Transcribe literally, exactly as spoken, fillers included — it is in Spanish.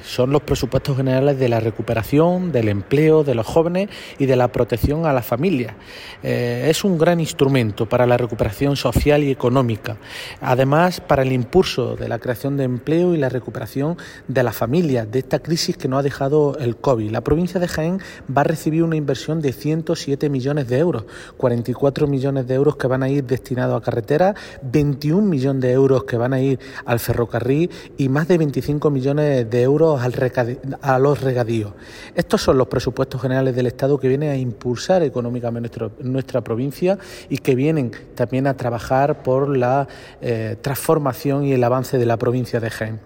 son los presupuestos generales de la recuperación, del empleo, de los jóvenes y de la protección a las familias. Eh, es un gran instrumento para la recuperación social y económica, además para el impulso de la creación de empleo y la recuperación de las familias de esta crisis que nos ha dejado el COVID. La provincia de Jaén va a recibir una inversión de ciento siete millones de euros, cuarenta y cuatro millones de euros que van a ir destinados a carreteras, veintiún millones de euros que van a ir al ferrocarril y más de veinticinco millones de euros al recadi- a los regadíos. Estos son los presupuestos generales del Estado que vienen a impulsar económicamente nuestro, nuestra provincia y que vienen también a trabajar por la eh, transformación y el avance de la provincia de Jaén.